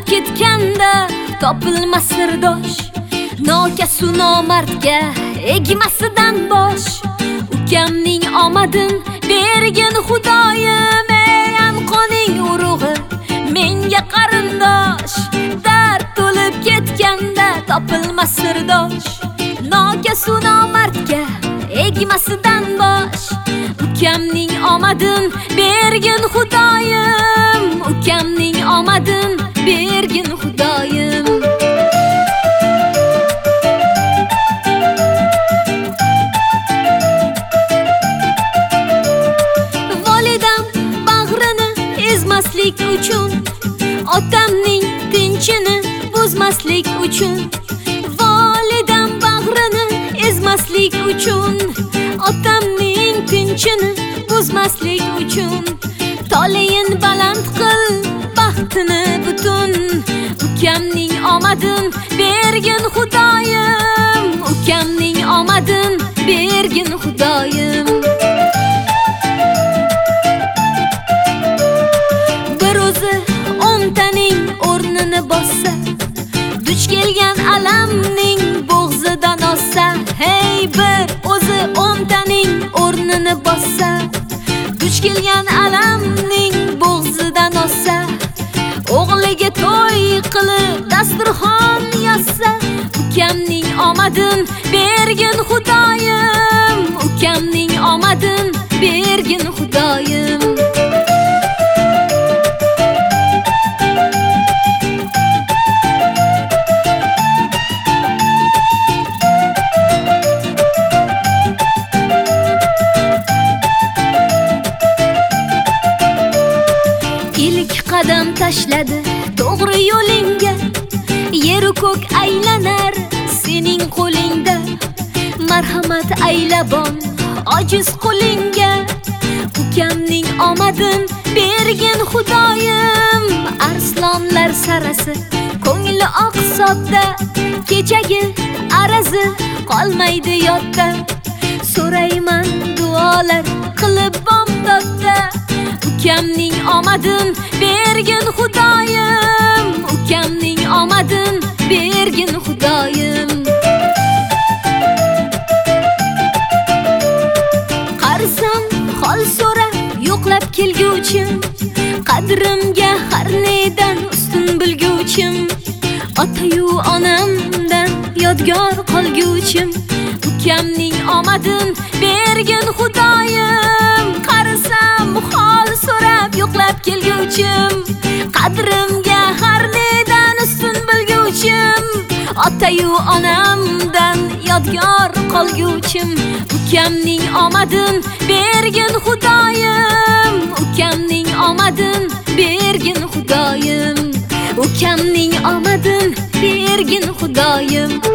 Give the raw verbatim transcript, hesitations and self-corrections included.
ketganda topilmas sirdosh, nokasu nomardga egmasidan bosh. Ukamning omadin bergin Xudoyim, ey anqoning urug'i menga qarindosh. Dard to'lib ketganda topilmas sirdosh, nokasu nomardga egmasidan bosh. Ukamning omadin bergin Xudoyim, ukamning omadin bergin Xudoyim. Volidam bag'rini ezmaslik uchun, otamning tinchini buzmaslik uchun. Volidam bag'rini ezmaslik uchun, otamning tinchini buzmaslik uchun. Toleyin baland qil baxtini butun, ukamning omadin bergin Xudoyim, ukamning omadin bergin Xudoyim. Bir o'zi o'ntaning o'rnini bossa, duch kelgan alamning bo'g'zidan ossa. Hey, bir o'zi o'ntaning o'rnini bossa, duch kelgan alamning bo'g'zidan ossa. O'g'liga to'y qilib dasturxon yassa, ukamning omadin bergin Xudoyim, ukamning omadin bergin Xudoyim. Qadam tashladi to'g'ri yo'lingga, yer ko'k aylanar sening qo'lingda. Marhamat aylabon ojiz qo'lingga, ukamning omadin bergin Xudoyim. Arslonlar sarasi ko'ngli oq sodda, kechagi arazi qolmaydi yodda. So'rayman duolar qilib bomdodda, ukamning omadin bergin Xudoyim, ukamning omadin bergin Xudoyim. Qarsam hol so'ra yo'qlab kelguvchim, qadrimga har nedan ustun bilguvchim. Ota-yu onamdan yodgor qolguvchim, ukamning omadin bergin Xudoyim. Qarsam hol so'rab yo'qlab kelguvchim, qadrimga har nedan ustun bilguvchim. Ota-yu onamdan yodgor qolguvchim, ukamning omadin bergin Xudoyim, ukamning omadin bergin Xudoyim, ukamning omadin bergin Xudoyim.